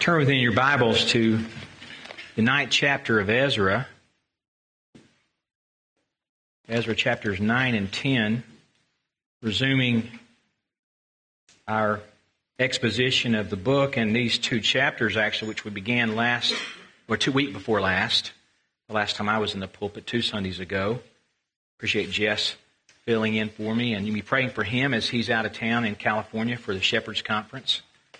Turn within your Bibles to the 9th chapter of Ezra. Ezra chapters 9 and 10, resuming our exposition of the book and these two chapters, actually, which we began week before last. The last time I was in the pulpit 2 Sundays ago. Appreciate Jess filling in for me, and you be praying for him as he's out of town in California for the Shepherds Conference.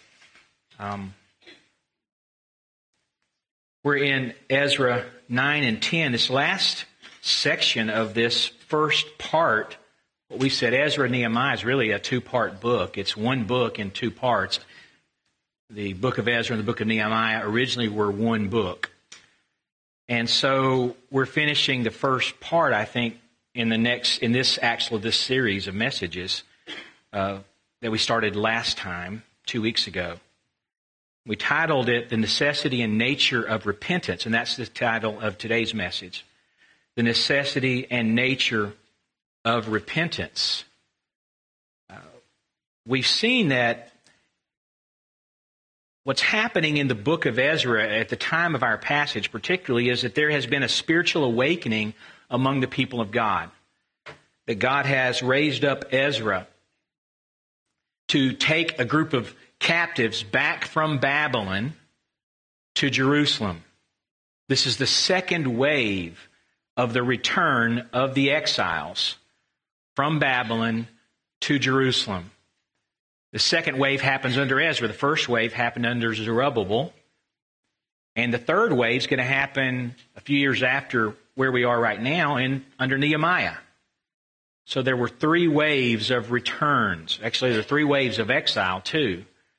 We're in Ezra 9 and 10. This last section of this first part, what we said, Ezra and Nehemiah is really a two-part book. It's one book in two parts. The book of Ezra and the book of Nehemiah originally were one book. And so we're finishing the first part, I think, in this series of messages that we started last time, 2 weeks ago. We titled it, The Necessity and Nature of Repentance, and that's the title of today's message. The Necessity and Nature of Repentance. We've seen that what's happening in the book of Ezra at the time of our passage particularly is that there has been a spiritual awakening among the people of God. That God has raised up Ezra to take a group of captives back from Babylon to Jerusalem. This is the second wave of the return of the exiles from Babylon to Jerusalem. The second wave happens under Ezra. The first wave happened under Zerubbabel. And the third wave is going to happen a few years after where we are right now under Nehemiah. So there were 3 waves of returns. Actually, there are 3 waves of exile too.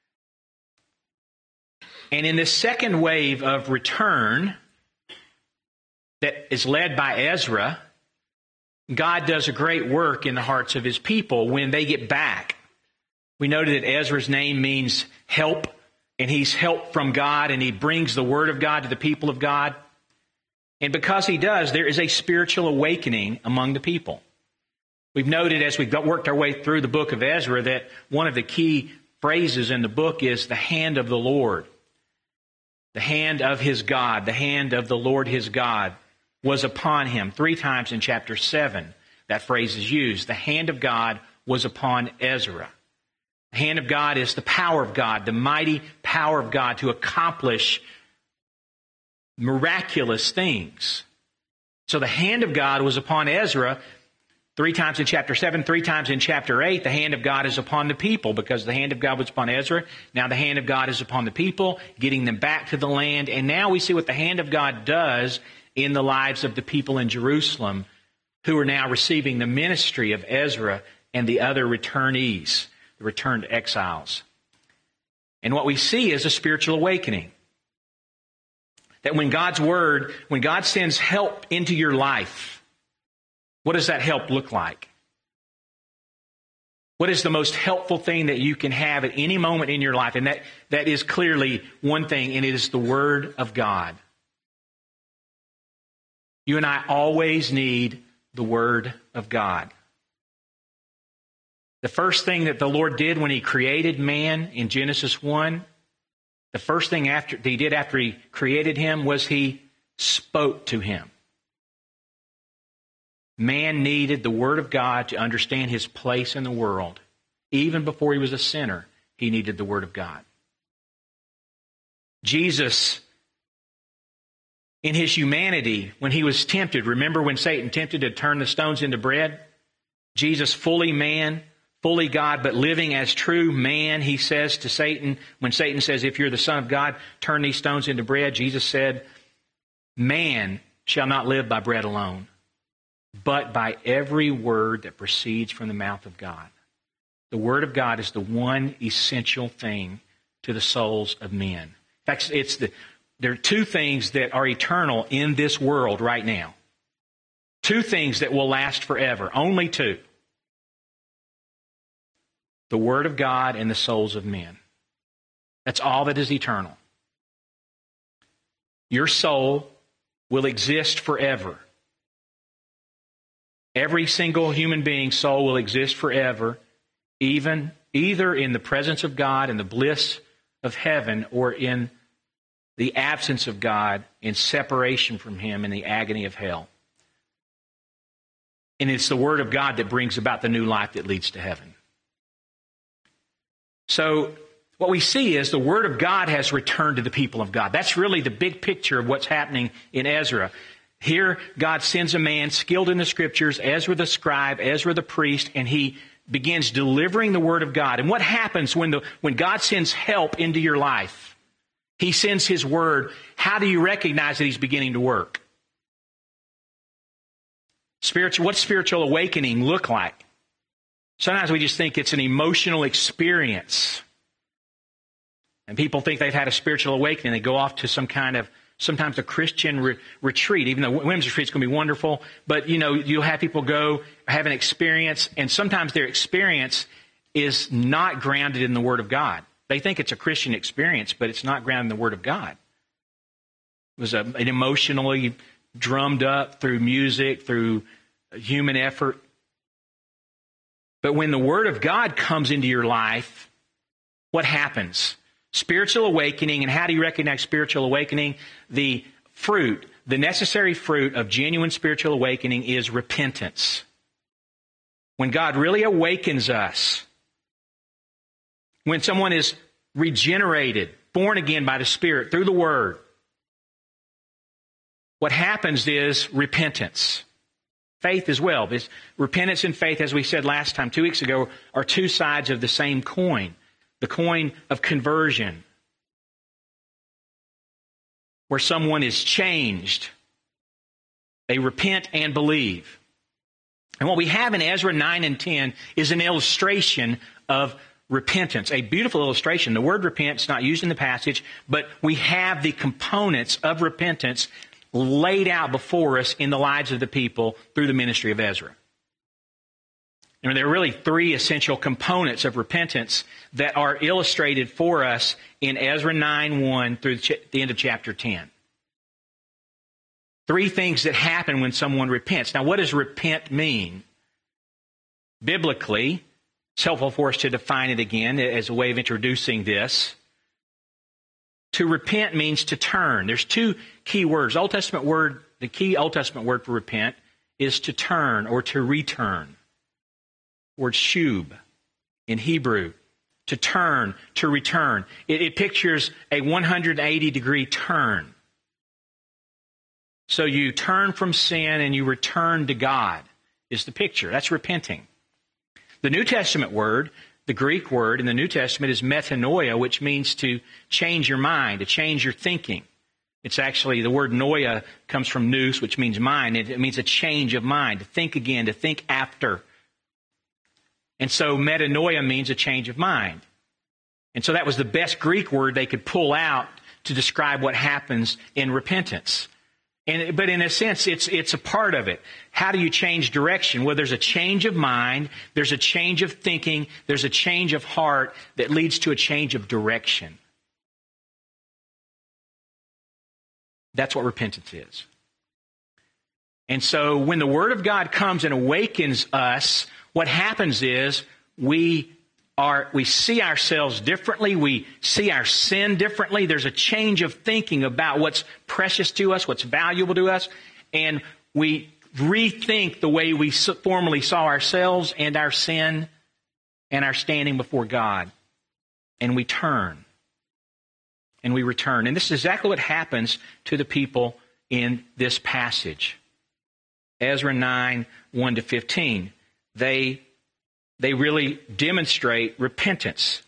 And in this second wave of return that is led by Ezra, God does a great work in the hearts of His people when they get back. We noted that Ezra's name means help, and he's help from God, and he brings the Word of God to the people of God. And because he does, there is a spiritual awakening among the people. We've noted as we've worked our way through the book of Ezra that one of the key phrases in the book is the hand of the Lord. The hand of his God, the hand of the Lord his God was upon him. 3 times in chapter 7 that phrase is used. The hand of God was upon Ezra. The hand of God is the power of God, the mighty power of God to accomplish miraculous things. So the hand of God was upon Ezra 3 times in chapter 7, 3 times in chapter 8. The hand of God is upon the people because the hand of God was upon Ezra. Now the hand of God is upon the people, getting them back to the land. And now we see what the hand of God does in the lives of the people in Jerusalem who are now receiving the ministry of Ezra and the other returnees, the returned exiles. And what we see is a spiritual awakening. That when God's Word, when God sends help into your life, what does that help look like? What is the most helpful thing that you can have at any moment in your life? And that is clearly one thing, and it is the Word of God. You and I always need the Word of God. The first thing that the Lord did when He created man in Genesis 1, the first thing He did after He created him was He spoke to him. Man needed the Word of God to understand his place in the world. Even before he was a sinner, he needed the Word of God. Jesus, in his humanity, when he was tempted, remember when Satan tempted to turn the stones into bread? Jesus, fully man, fully God, but living as true man, he says to Satan, when Satan says, if you're the Son of God, turn these stones into bread, Jesus said, man shall not live by bread alone, but by every word that proceeds from the mouth of God. The Word of God is the one essential thing to the souls of men. In fact, there are 2 things that are eternal in this world right now. 2 things that will last forever. Only 2. The Word of God and the souls of men. That's all that is eternal. Your soul will exist forever. Every single human being's soul will exist forever, either in the presence of God and the bliss of heaven or in the absence of God and separation from Him in the agony of hell. And it's the Word of God that brings about the new life that leads to heaven. So what we see is the Word of God has returned to the people of God. That's really the big picture of what's happening in Ezra. Here, God sends a man skilled in the Scriptures, Ezra the scribe, Ezra the priest, and he begins delivering the Word of God. And what happens when God sends help into your life? He sends His Word. How do you recognize that He's beginning to work? What's spiritual awakening look like? Sometimes we just think it's an emotional experience. And people think they've had a spiritual awakening. They go off to some kind of, sometimes a Christian retreat, even though women's retreat is going to be wonderful. But, you'll have people go, have an experience, and sometimes their experience is not grounded in the Word of God. They think it's a Christian experience, but it's not grounded in the Word of God. It was an emotionally drummed up through music, through human effort. But when the Word of God comes into your life, what happens? Spiritual awakening. And how do you recognize spiritual awakening? The necessary fruit of genuine spiritual awakening is repentance. When God really awakens us, when someone is regenerated, born again by the Spirit through the Word, what happens is repentance. Faith as well. This repentance and faith, as we said last time, 2 weeks ago, are two sides of the same coin. The coin of conversion, where someone is changed. They repent and believe. And what we have in Ezra 9 and 10 is an illustration of repentance, a beautiful illustration. The word repent is not used in the passage, but we have the components of repentance laid out before us in the lives of the people through the ministry of Ezra. And there are really three essential components of repentance that are illustrated for us in Ezra 9:1 through the end of chapter 10. Three things that happen when someone repents. Now, what does repent mean? Biblically, it's helpful for us to define it again as a way of introducing this. To repent means to turn. There's two key words. The key Old Testament word for repent is to turn or to return. The word shub in Hebrew, to turn, to return. It pictures a 180-degree turn. So you turn from sin and you return to God is the picture. That's repenting. The New Testament word, the Greek word in the New Testament is metanoia, which means to change your mind, to change your thinking. It's actually, the word noia comes from nous, which means mind. It means a change of mind, to think again, to think after. And so metanoia means a change of mind. And so that was the best Greek word they could pull out to describe what happens in repentance. But in a sense, it's a part of it. How do you change direction? Well, there's a change of mind, there's a change of thinking, there's a change of heart that leads to a change of direction. That's what repentance is. And so when the Word of God comes and awakens us, what happens is we see ourselves differently. We see our sin differently. There's a change of thinking about what's precious to us, what's valuable to us. And we rethink the way we formerly saw ourselves and our sin and our standing before God. And we turn. And we return. And this is exactly what happens to the people in this passage. Ezra 9, 1-15. They really demonstrate repentance.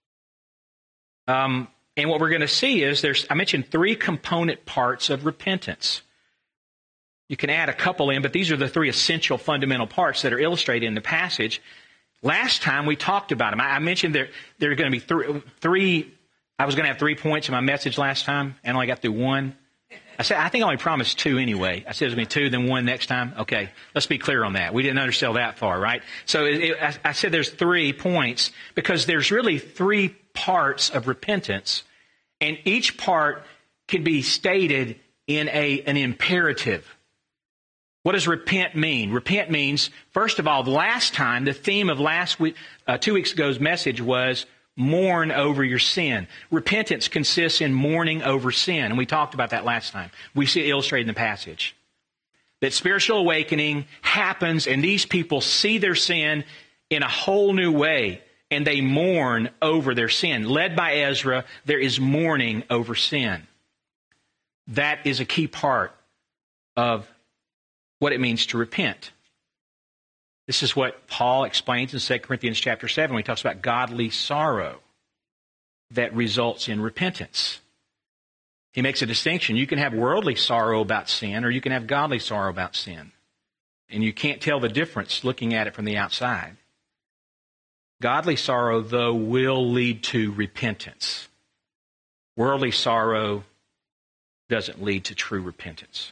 And what we're going to see is I mentioned three component parts of repentance. You can add a couple in, but these are the three essential fundamental parts that are illustrated in the passage. Last time we talked about them. I mentioned there are going to be three. I was going to have 3 points in my message last time, and I only got through one. I think I only promised 2 anyway. I said it was going to be 2, then 1 next time. Okay, let's be clear on that. We didn't undersell that far, right? So I said there's 3 points because there's really 3 parts of repentance, and each part can be stated in an imperative. What does repent mean? Repent means, first of all, the lime, the theme of last week, 2 weeks ago's message was mourn over your sin. Repentance consists in mourning over sin, and we talked about that last time. We see it illustrated in the passage. That spiritual awakening happens, and these people see their sin in a whole new way, and they mourn over their sin. Led by Ezra, there is mourning over sin. That is a key part of what it means to repent. This is what Paul explains in 2 Corinthians chapter 7 when he talks about godly sorrow that results in repentance. He makes a distinction. You can have worldly sorrow about sin, or you can have godly sorrow about sin. And you can't tell the difference looking at it from the outside. Godly sorrow, though, will lead to repentance. Worldly sorrow doesn't lead to true repentance.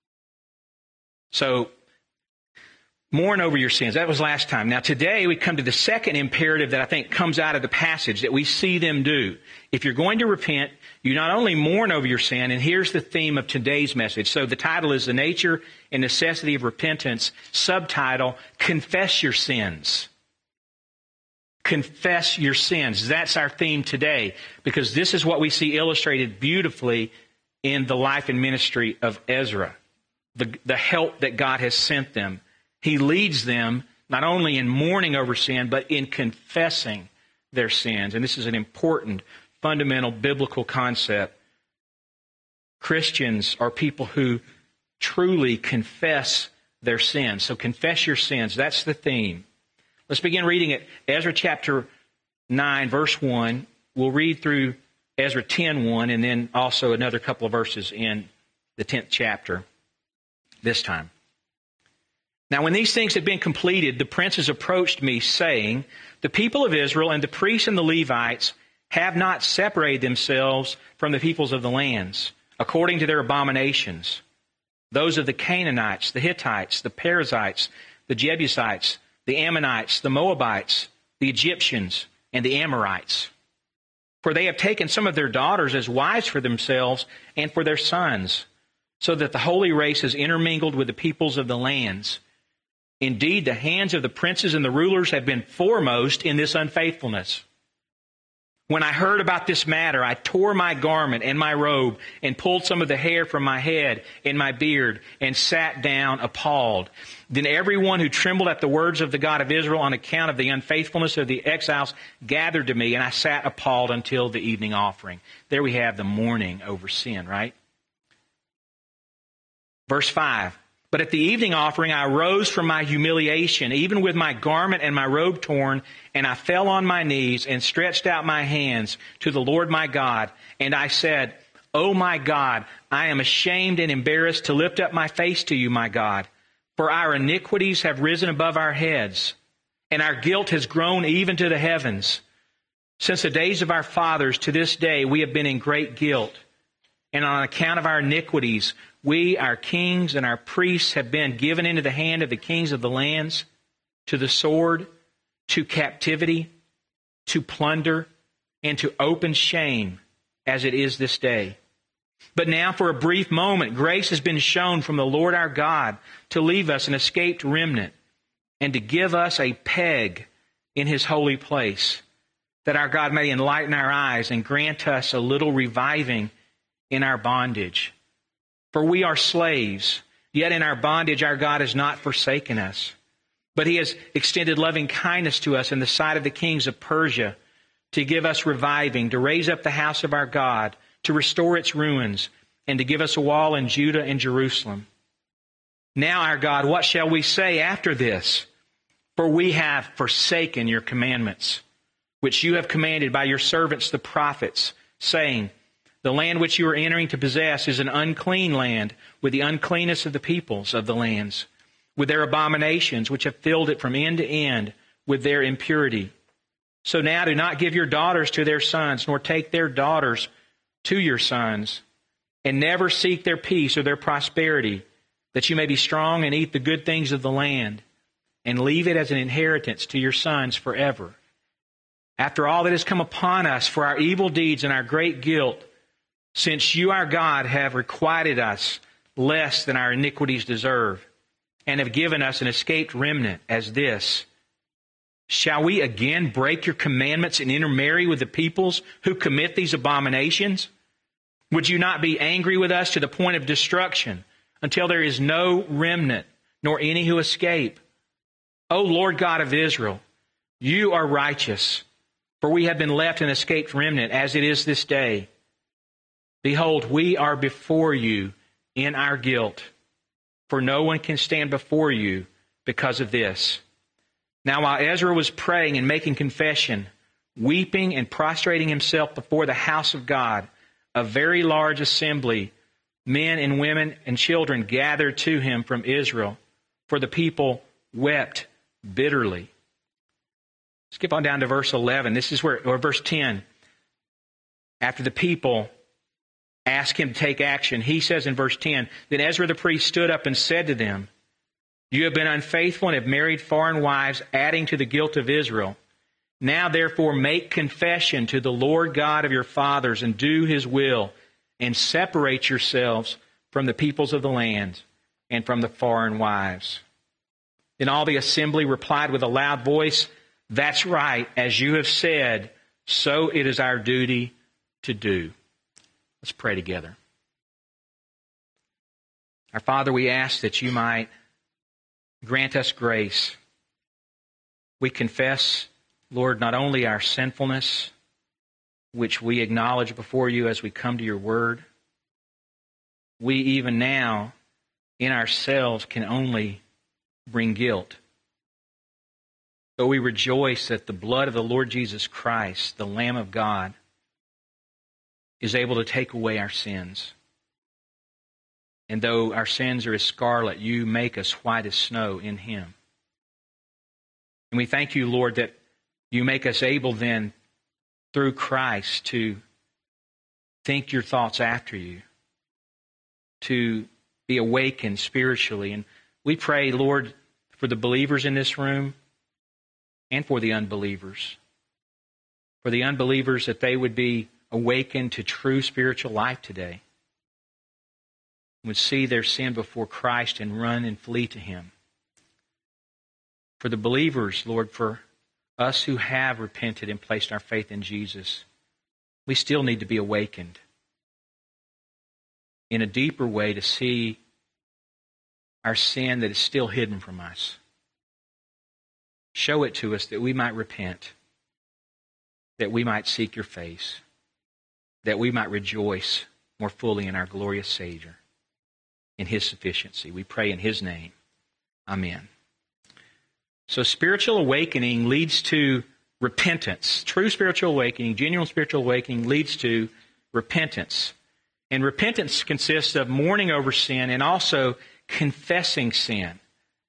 So, mourn over your sins. That was last time. Now today we come to the second imperative that I think comes out of the passage that we see them do. If you're going to repent, you not only mourn over your sin, and here's the theme of today's message. So the title is The Nature and Necessity of Repentance. Subtitle, Confess Your Sins. Confess your sins. That's our theme today, because this is what we see illustrated beautifully in the life and ministry of Ezra. The help that God has sent them. He leads them not only in mourning over sin, but in confessing their sins. And this is an important, fundamental biblical concept. Christians are people who truly confess their sins. So confess your sins. That's the theme. Let's begin reading it. Ezra chapter 9, verse 1. We'll read through Ezra 10:1, and then also another couple of verses in the 10th chapter this time. Now, when these things had been completed, the princes approached me, saying, the people of Israel and the priests and the Levites have not separated themselves from the peoples of the lands, according to their abominations, those of the Canaanites, the Hittites, the Perizzites, the Jebusites, the Ammonites, the Moabites, the Egyptians, and the Amorites. For they have taken some of their daughters as wives for themselves and for their sons, so that the holy race is intermingled with the peoples of the lands. Indeed, the hands of the princes and the rulers have been foremost in this unfaithfulness. When I heard about this matter, I tore my garment and my robe and pulled some of the hair from my head and my beard and sat down appalled. Then everyone who trembled at the words of the God of Israel on account of the unfaithfulness of the exiles gathered to me, and I sat appalled until the evening offering. There we have the mourning over sin, right? Verse 5. But at the evening offering I rose from my humiliation, even with my garment and my robe torn, and I fell on my knees and stretched out my hands to the Lord my God. And I said, O my God, I am ashamed and embarrassed to lift up my face to you, my God. For our iniquities have risen above our heads, and our guilt has grown even to the heavens. Since the days of our fathers to this day we have been in great guilt. And on account of our iniquities, we, our kings and our priests, have been given into the hand of the kings of the lands, to the sword, to captivity, to plunder, and to open shame, as it is this day. But now for a brief moment, grace has been shown from the Lord our God to leave us an escaped remnant and to give us a peg in His holy place, that our God may enlighten our eyes and grant us a little reviving in our bondage. For we are slaves, yet in our bondage our God has not forsaken us. But He has extended loving kindness to us in the sight of the kings of Persia, to give us reviving, to raise up the house of our God, to restore its ruins, and to give us a wall in Judah and Jerusalem. Now, our God, what shall we say after this? For we have forsaken your commandments, which you have commanded by your servants the prophets, saying, the land which you are entering to possess is an unclean land, with the uncleanness of the peoples of the lands, with their abominations which have filled it from end to end with their impurity. So now do not give your daughters to their sons, nor take their daughters to your sons, and never seek their peace or their prosperity, that you may be strong and eat the good things of the land, and leave it as an inheritance to your sons forever. After all that has come upon us for our evil deeds and our great guilt, since you, our God, have requited us less than our iniquities deserve, and have given us an escaped remnant as this, Shall we again break your commandments and intermarry with the peoples who commit these abominations? Would you not be angry with us to the point of destruction until there is no remnant, nor any who escape? O Lord God of Israel, you are righteous, for we have been left an escaped remnant, as it is this day. Behold, we are before you in our guilt, for no one can stand before you because of this. Now while Ezra was praying and making confession, weeping and prostrating himself before the house of God, a very large assembly, men and women and children, gathered to him from Israel, for the people wept bitterly. Skip on down to verse 11. This is or verse 10. After the people ask him to take action, he says in verse 10, Then Ezra the priest stood up and said to them, You have been unfaithful and have married foreign wives, adding to the guilt of Israel. Now therefore make confession to the Lord God of your fathers and do his will, and separate yourselves from the peoples of the land and from the foreign wives. Then all the assembly replied with a loud voice, That's right, as you have said, so it is our duty to do. Let's pray together. Our Father, we ask that you might grant us grace. We confess, Lord, not only our sinfulness, which we acknowledge before you as we come to your word. We even now, in ourselves, can only bring guilt. But we rejoice that the blood of the Lord Jesus Christ, the Lamb of God, is able to take away our sins. And though our sins are as scarlet, you make us white as snow in him. And we thank you, Lord, that you make us able then, through Christ, to think your thoughts after you, to be awakened spiritually. And we pray, Lord, for the believers in this room and for the unbelievers. For the unbelievers, that they would be awakened to true spiritual life today, would see their sin before Christ and run and flee to him. For the believers, Lord, for us who have repented and placed our faith in Jesus, we still need to be awakened in a deeper way to see our sin that is still hidden from us. Show it to us that we might repent, that we might seek your face, that we might rejoice more fully in our glorious Savior, in his sufficiency. We pray in his name. Amen. So spiritual awakening leads to repentance. True spiritual awakening, genuine spiritual awakening leads to repentance. And repentance consists of mourning over sin and also confessing sin.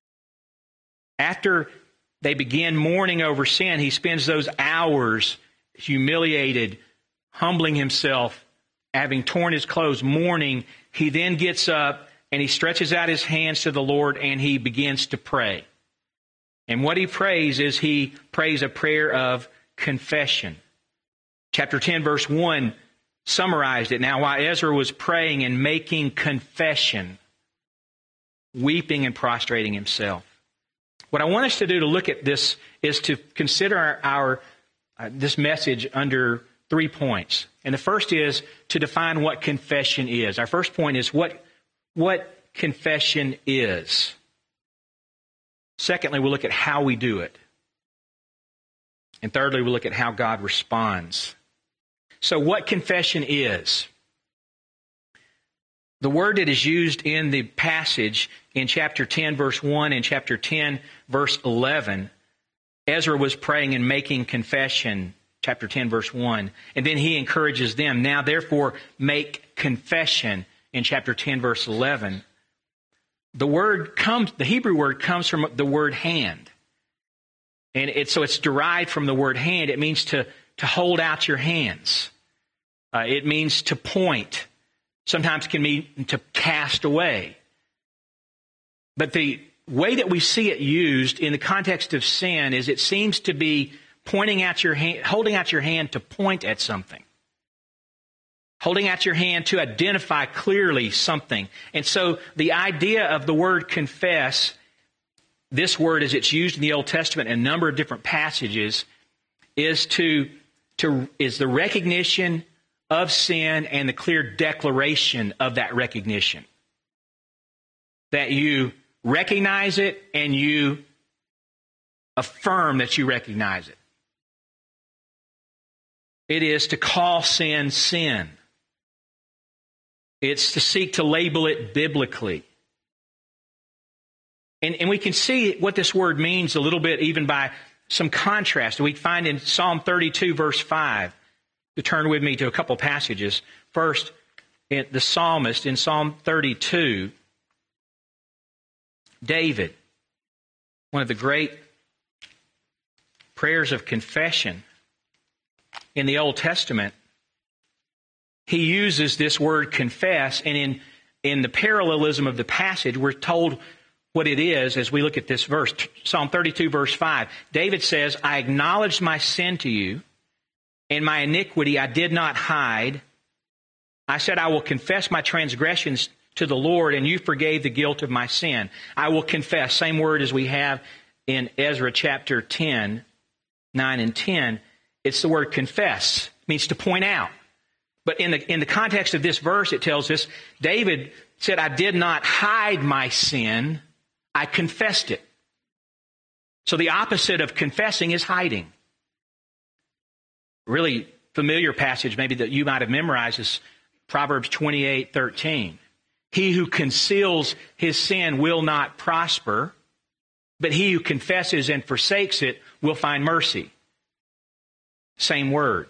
After they begin mourning over sin, he spends those hours humiliated, humbling himself, having torn his clothes, mourning. He then gets up and he stretches out his hands to the Lord and he begins to pray. And what he prays is he prays a prayer of confession. Chapter 10, verse 1 summarized it. Now, while Ezra was praying and making confession, weeping and prostrating himself. What I want us to do to look at this is to consider our this message under 3 points. And the first is to define what confession is. Our first point is what confession is. Secondly, we'll look at how we do it. And thirdly, we'll look at how God responds. So what confession is? The word that is used in the passage in chapter 10, verse 1 and chapter 10, verse 11, Ezra was praying and making confession, chapter 10, verse 1. And then he encourages them, now therefore make confession in chapter 10, verse 11. The Hebrew word comes from the word hand. And so it's derived from the word hand. It means to hold out your hands. It means to point. Sometimes it can mean to cast away. But the way that we see it used in the context of sin is it seems to be pointing out your hand, holding out your hand to point at something. Holding out your hand to identify clearly something. And so the idea of the word confess this word, as it's used in the Old Testament in a number of different passages, is the recognition of sin and the clear declaration of that recognition. That you recognize it and you affirm that you recognize it. It is to call sin, sin. It's to seek to label it biblically. And we can see what this word means a little bit even by some contrast. We find in Psalm 32, verse 5. To turn with me to a couple passages. First, the psalmist in Psalm 32, David, one of the great prayers of confession in the Old Testament, he uses this word confess, and in the parallelism of the passage, we're told what it is as we look at this verse. Psalm 32, verse 5. David says, I acknowledged my sin to you, and my iniquity I did not hide. I said, I will confess my transgressions to the Lord, and you forgave the guilt of my sin. I will confess, same word as we have in Ezra chapter 10, 9 and 10. It's the word confess. It means to point out. But in the context of this verse, it tells us, David said, I did not hide my sin, I confessed it. So the opposite of confessing is hiding. Really familiar passage maybe that you might have memorized is Proverbs 28:13. He who conceals his sin will not prosper, but he who confesses and forsakes it will find mercy. Same word.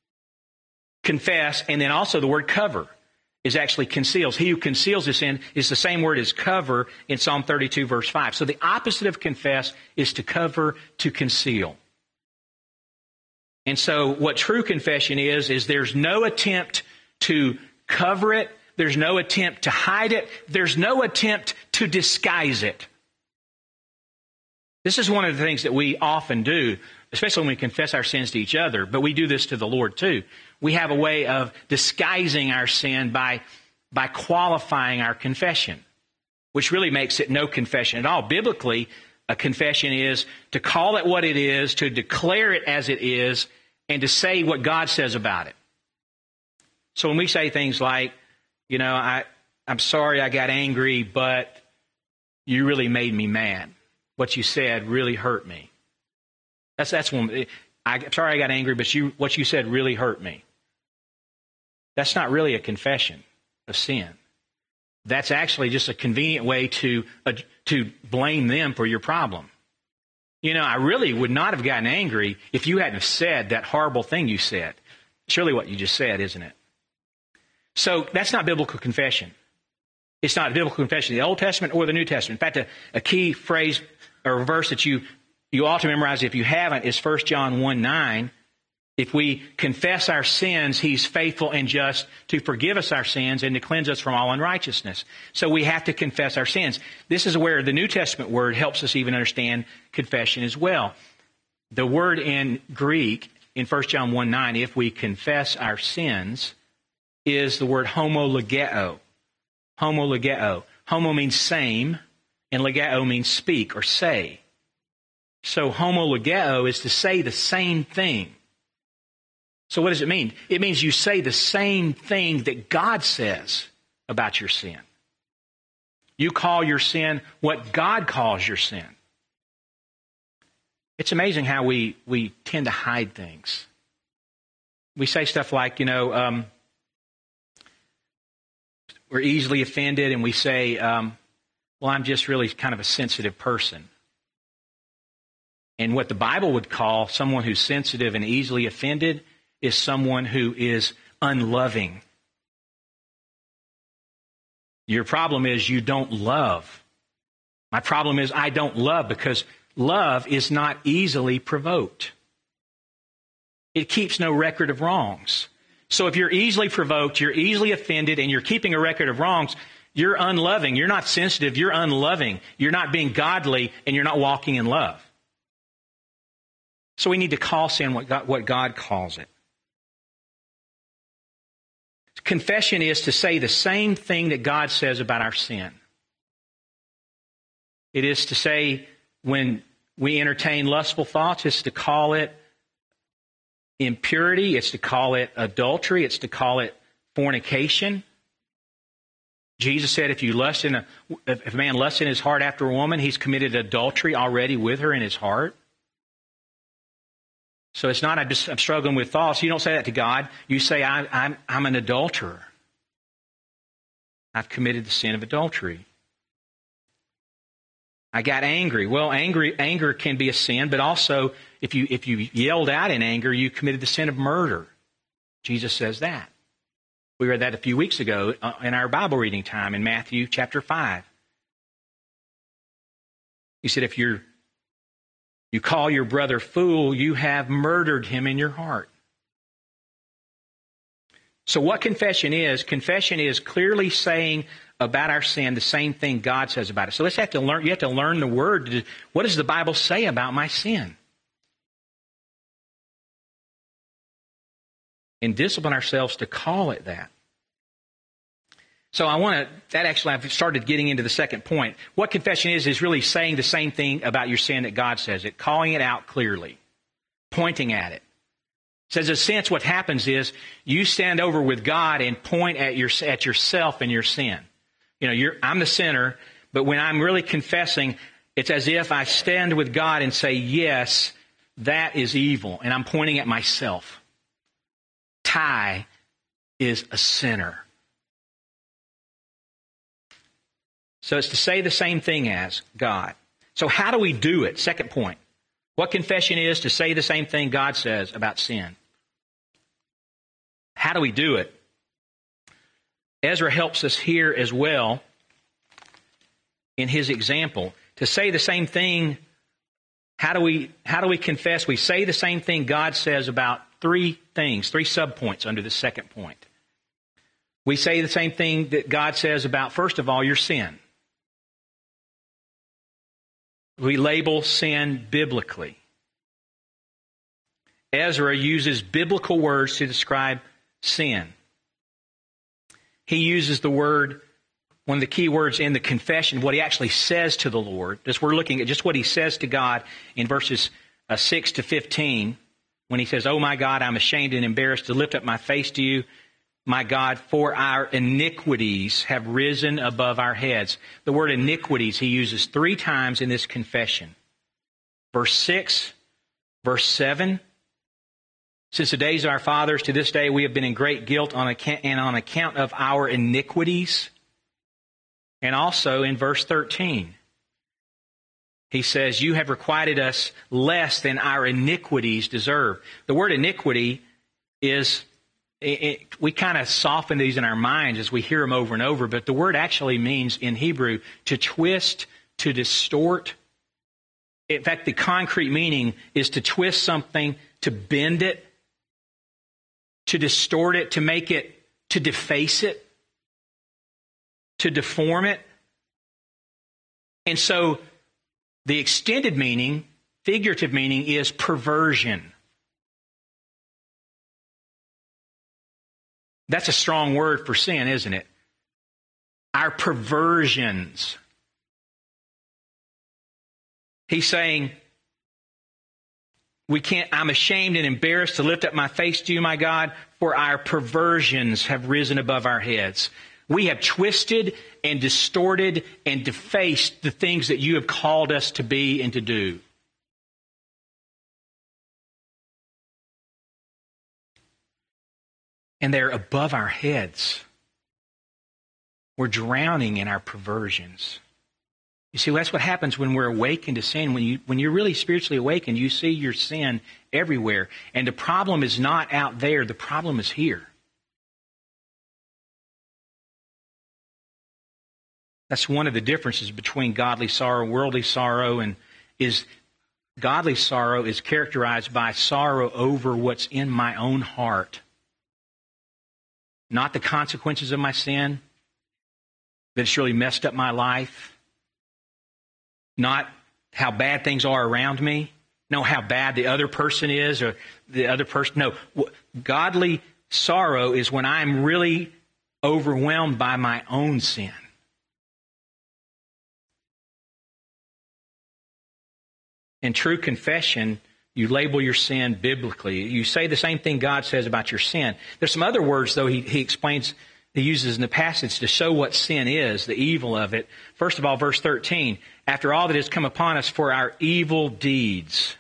Confess, and then also the word cover is actually conceals. He who conceals his sin is the same word as cover in Psalm 32, verse 5. So the opposite of confess is to cover, to conceal. And so what true confession is there's no attempt to cover it. There's no attempt to hide it. There's no attempt to disguise it. This is one of the things that we often do, especially when we confess our sins to each other, but we do this to the Lord too. We have a way of disguising our sin by qualifying our confession, which really makes it no confession at all. Biblically, a confession is to call it what it is, to declare it as it is, and to say what God says about it. So when we say things like, you know, I'm sorry I got angry, but you really made me mad. What you said really hurt me. That's one. I'm sorry I got angry, but what you said really hurt me. That's not really a confession of sin. That's actually just a convenient way to blame them for your problem. You know, I really would not have gotten angry if you hadn't said that horrible thing you said. Surely what you just said, isn't it? So that's not biblical confession. It's not biblical confession in the Old Testament or the New Testament. In fact, a key phrase or verse that you ought to memorize if you haven't is 1 John 1:9. If we confess our sins, He's faithful and just to forgive us our sins and to cleanse us from all unrighteousness. So we have to confess our sins. This is where the New Testament word helps us even understand confession as well. The word in Greek, in 1 John 1:9, if we confess our sins, is the word homologeo. Homologeo. Homo means same, and legeo means speak or say. So homologeo is to say the same thing. So what does it mean? It means you say the same thing that God says about your sin. You call your sin what God calls your sin. It's amazing how we tend to hide things. We say stuff like, we're easily offended, and we say, well, I'm just really kind of a sensitive person. And what the Bible would call someone who's sensitive and easily offended is someone who is unloving. Your problem is you don't love. My problem is I don't love because love is not easily provoked. It keeps no record of wrongs. So if you're easily provoked, you're easily offended, and you're keeping a record of wrongs, you're unloving. You're not sensitive. You're unloving. You're not being godly, and you're not walking in love. So we need to call sin what God calls it. Confession is to say the same thing that God says about our sin. It is to say when we entertain lustful thoughts, it's to call it impurity, it's to call it adultery, it's to call it fornication. Jesus said if a man lusts in his heart after a woman, he's committed adultery already with her in his heart. So it's not I'm struggling with thoughts. You don't say that to God. You say I'm an adulterer. I've committed the sin of adultery. I got angry. Well, anger can be a sin, but also if you yelled out in anger, you committed the sin of murder. Jesus says that. We read that a few weeks ago in our Bible reading time in Matthew chapter 5. He said, if you call your brother fool, you have murdered him in your heart. So what confession is clearly saying about our sin the same thing God says about it. So you have to learn the Word. What does the Bible say about my sin? And discipline ourselves to call it that. So I've started getting into the second point. What confession is really saying the same thing about your sin that God says it, calling it out clearly, pointing at it. Says, in a sense, what happens is you stand over with God and point at yourself and your sin. I'm the sinner, but when I'm really confessing, it's as if I stand with God and say, yes, that is evil, and I'm pointing at myself. Ty is a sinner. So it's to say the same thing as God. So how do we do it? Second point. What confession is to say the same thing God says about sin. How do we do it? Ezra helps us here as well in his example. To say the same thing, how do we confess? We say the same thing God says about three things, three subpoints under the second point. We say the same thing that God says about, first of all, your sin. We label sin biblically. Ezra uses biblical words to describe sin. He uses the word, one of the key words in the confession, what he actually says to the Lord. We're looking at just what he says to God in verses 6 to 15, when he says, "Oh my God, I'm ashamed and embarrassed to lift up my face to you. My God, for our iniquities have risen above our heads." The word iniquities he uses 3 times in this confession. Verse 6, verse 7. "Since the days of our fathers to this day we have been in great guilt on account of our iniquities." And also in verse 13, he says, "You have requited us less than our iniquities deserve." The word iniquity is... we kind of soften these in our minds as we hear them over and over, but the word actually means in Hebrew to twist, to distort. In fact, the concrete meaning is to twist something, to bend it, to distort it, to make it, to deface it, to deform it. And so the extended meaning, figurative meaning, is perversion. That's a strong word for sin, isn't it? Our perversions. He's saying, I'm ashamed and embarrassed to lift up my face to you, my God, for our perversions have risen above our heads. We have twisted and distorted and defaced the things that you have called us to be and to do. And they're above our heads. We're drowning in our perversions. You see, that's what happens when we're awakened to sin. When you're really spiritually awakened, you see your sin everywhere. And the problem is not out there. The problem is here. That's one of the differences between godly sorrow and worldly sorrow. And godly sorrow is characterized by sorrow over what's in my own heart. Not the consequences of my sin, that it's really messed up my life. Not how bad things are around me. No, how bad the other person is or the other person. No, godly sorrow is when I'm really overwhelmed by my own sin. In true confession, you label your sin biblically. You say the same thing God says about your sin. There's some other words, though, he explains, he uses in the passage to show what sin is, the evil of it. First of all, verse 13, after all that has come upon us for our evil deeds.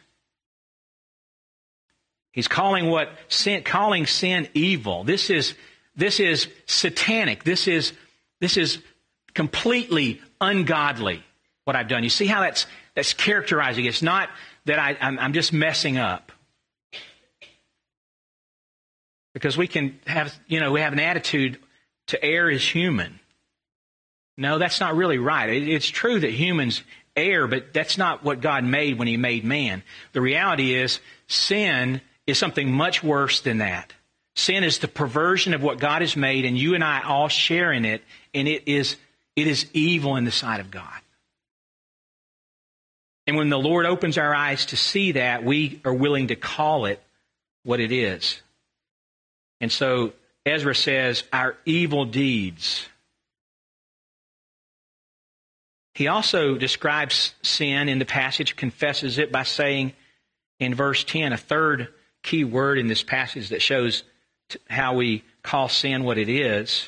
He's calling sin evil. This is satanic. This is completely ungodly, what I've done. You see how that's characterizing. It's not that I'm just messing up. Because we can have, we have an attitude to err is human. No, that's not really right. It's true that humans err, but that's not what God made when He made man. The reality is sin is something much worse than that. Sin is the perversion of what God has made, and you and I all share in it, and it is evil in the sight of God. And when the Lord opens our eyes to see that, we are willing to call it what it is. And so Ezra says, our evil deeds. He also describes sin in the passage, confesses it by saying in verse 10, a third key word in this passage that shows how we call sin what it is.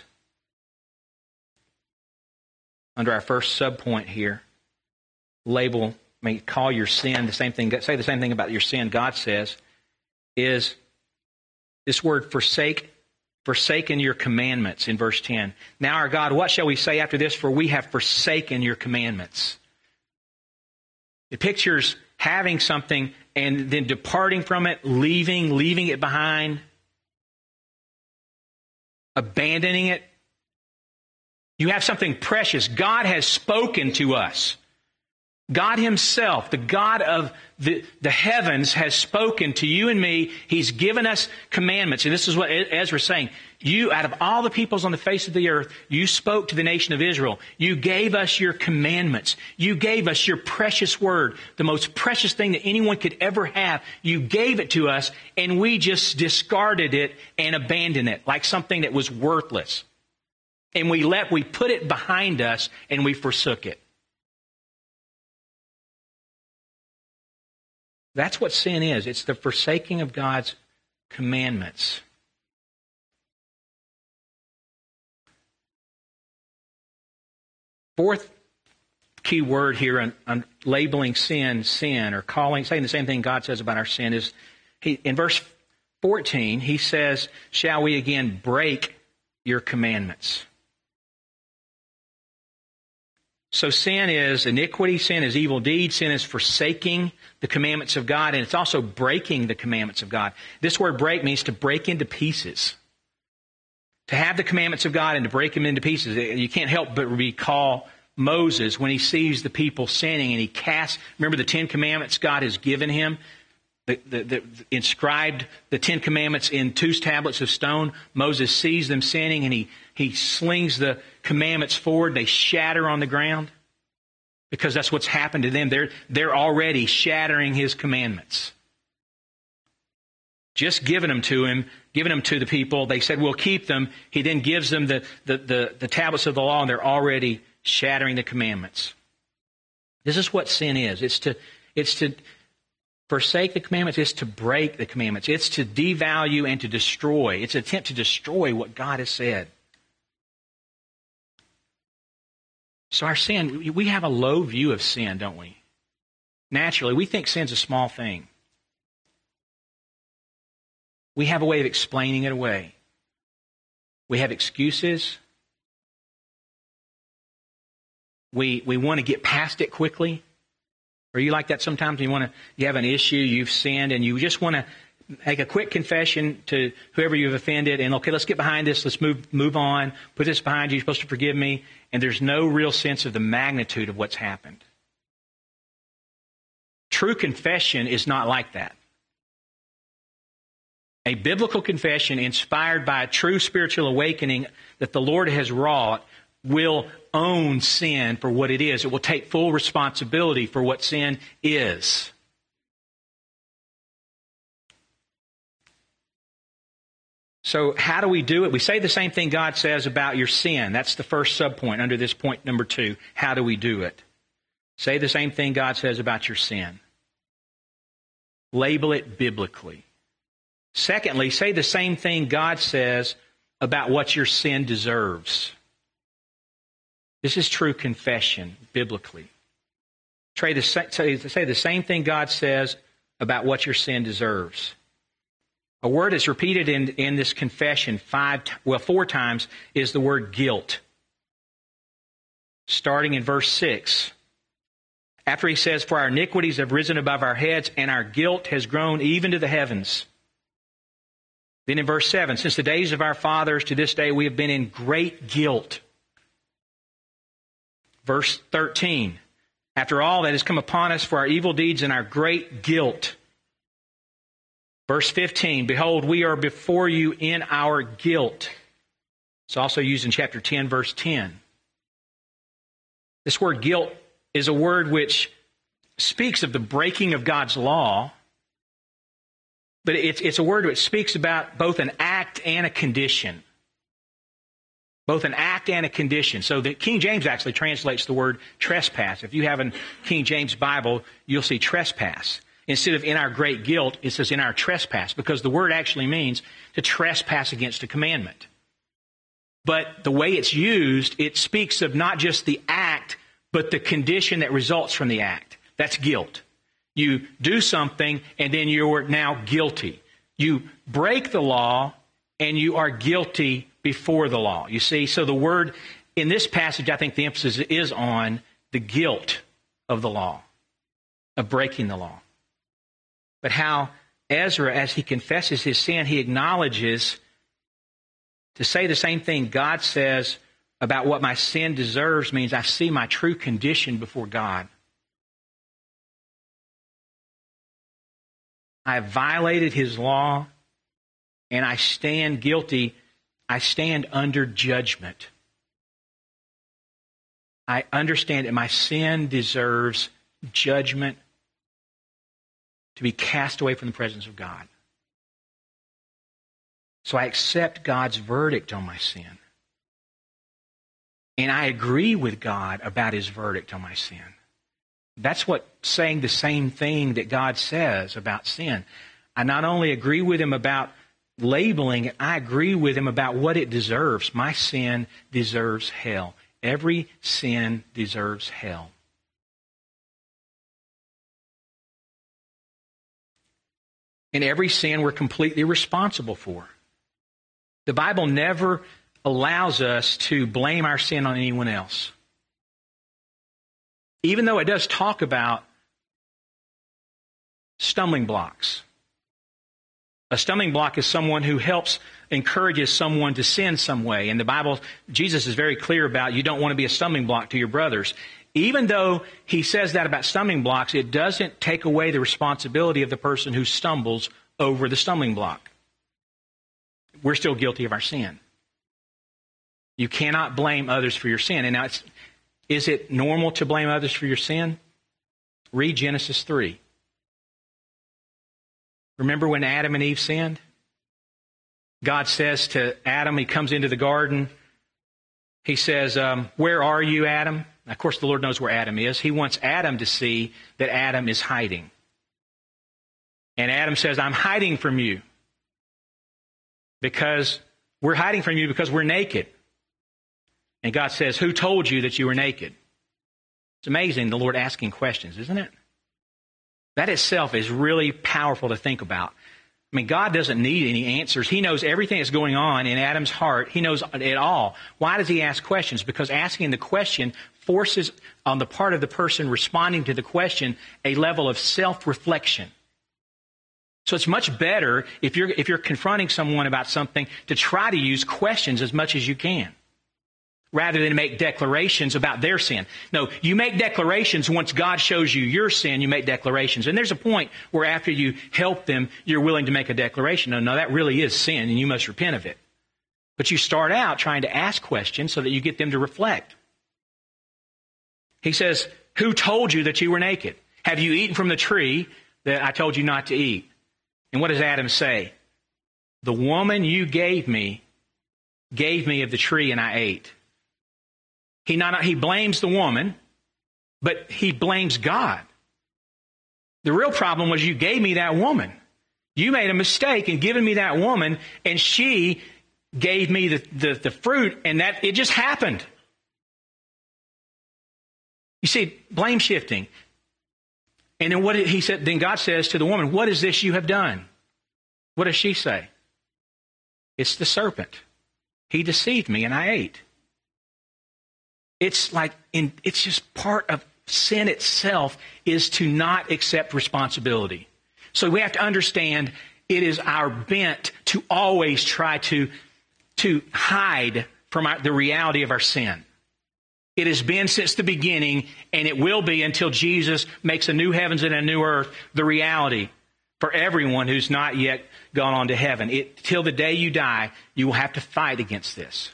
Under our first subpoint here, call your sin the same thing, say the same thing about your sin God says, is this word forsaken your commandments in verse 10. Now our God, what shall we say after this? For we have forsaken your commandments. It pictures having something and then departing from it, leaving it behind, abandoning it. You have something precious. God has spoken to us. God Himself, the God of the heavens, has spoken to you and me. He's given us commandments. And this is what Ezra's saying. You, out of all the peoples on the face of the earth, you spoke to the nation of Israel. You gave us your commandments. You gave us your precious word, the most precious thing that anyone could ever have. You gave it to us, and we just discarded it and abandoned it like something that was worthless. And we put it behind us, and we forsook it. That's what sin is. It's the forsaking of God's commandments. Fourth key word here on labeling sin, or saying the same thing God says about our sin is, in verse 14, he says, shall we again break your commandments? So sin is iniquity, sin is evil deed, sin is forsaking the commandments of God, and it's also breaking the commandments of God. This word break means to break into pieces. To have the commandments of God and to break them into pieces. You can't help but recall Moses when he sees the people sinning and he remember the 10 Commandments God has given him? Inscribed the 10 Commandments in 2 tablets of stone. Moses sees them sinning and he slings the commandments forward. They shatter on the ground because that's what's happened to them. They're already shattering his commandments. Just giving them to him, giving them to the people. They said, we'll keep them. He then gives them the tablets of the law, and they're already shattering the commandments. This is what sin is. It's to forsake the commandments. It's to break the commandments. It's to devalue and to destroy. It's an attempt to destroy what God has said. So our sin, we have a low view of sin, don't we? Naturally, we think sin's a small thing. We have a way of explaining it away. We have excuses. We want to get past it quickly. Are you like that sometimes? You have an issue, you've sinned, and you just want to make a quick confession to whoever you've offended, and okay, let's get behind this, let's move on, put this behind you, you're supposed to forgive me, and there's no real sense of the magnitude of what's happened. True confession is not like that. A biblical confession inspired by a true spiritual awakening that the Lord has wrought will own sin for what it is. It will take full responsibility for what sin is. So how do we do it? We say the same thing God says about your sin. That's the first subpoint under this point number 2. How do we do it? Say the same thing God says about your sin. label it biblically. Secondly, say the same thing God says about what your sin deserves. This is true confession, biblically. Say the same thing God says about what your sin deserves. A word that's repeated in this confession 4 times is the word guilt. Starting in verse 6. After he says, "For our iniquities have risen above our heads, and our guilt has grown even to the heavens." Then in verse 7, "Since the days of our fathers to this day we have been in great guilt." Verse 13, "After all that has come upon us for our evil deeds and our great guilt." Verse 15, "Behold, we are before you in our guilt." It's also used in chapter 10, verse 10. This word guilt is a word which speaks of the breaking of God's law, but it's a word which speaks about both an act and a condition. Both an act and a condition. So the King James actually translates the word trespass. If you have a King James Bible, you'll see trespass. Instead of in our great guilt, it says in our trespass, because the word actually means to trespass against a commandment. But the way it's used, it speaks of not just the act, but the condition that results from the act. That's guilt. You do something, and then you're now guilty. You break the law, and you are guilty before the law. You see, so the word in this passage, I think the emphasis is on the guilt of the law, of breaking the law. But how Ezra, as he confesses his sin, he acknowledges to say the same thing God says about what my sin deserves means I see my true condition before God. I have violated his law, and I stand guilty. I stand under judgment. I understand that my sin deserves judgment, to be cast away from the presence of God. So I accept God's verdict on my sin. And I agree with God about his verdict on my sin. That's what saying the same thing that God says about sin. I not only agree with him about labeling it, I agree with him about what it deserves. My sin deserves hell. Every sin deserves hell. And every sin we're completely responsible for. The Bible never allows us to blame our sin on anyone else. Even though it does talk about stumbling blocks. A stumbling block is someone who encourages someone to sin some way. In the Bible, Jesus is very clear about you don't want to be a stumbling block to your brothers. Even though he says that about stumbling blocks, it doesn't take away the responsibility of the person who stumbles over the stumbling block. We're still guilty of our sin. You cannot blame others for your sin. And now, is it normal to blame others for your sin? Read Genesis 3. Remember when Adam and Eve sinned? God says to Adam, he comes into the garden. He says, "Where are you, Adam?" Of course, the Lord knows where Adam is. He wants Adam to see that Adam is hiding. And Adam says, "I'm hiding from you because we're hiding from you because we're naked." And God says, "Who told you that you were naked?" It's amazing, the Lord asking questions, isn't it? That itself is really powerful to think about. I mean, God doesn't need any answers. He knows everything that's going on in Adam's heart. He knows it all. Why does he ask questions? Because asking the question forces, on the part of the person responding to the question, a level of self-reflection. So it's much better if you're confronting someone about something to try to use questions as much as you can, rather than make declarations about their sin. No, you make declarations once God shows you your sin, you make declarations. And there's a point where after you help them, you're willing to make a declaration. No, that really is sin, and you must repent of it. But you start out trying to ask questions so that you get them to reflect. He says, "Who told you that you were naked? Have you eaten from the tree that I told you not to eat?" And what does Adam say? "The woman you gave me of the tree, and I ate." He blames the woman, but he blames God. The real problem was you gave me that woman. You made a mistake in giving me that woman, and she gave me the fruit, and that it just happened. You see, blame shifting. And then he said? Then God says to the woman, "What is this you have done?" What does she say? It's the serpent. He deceived me, and I ate. It's just part of sin itself is to not accept responsibility. So we have to understand it is our bent to always try to hide from the reality of our sin. It has been since the beginning, and it will be until Jesus makes a new heavens and a new earth, the reality for everyone who's not yet gone on to heaven. Till the day you die, you will have to fight against this.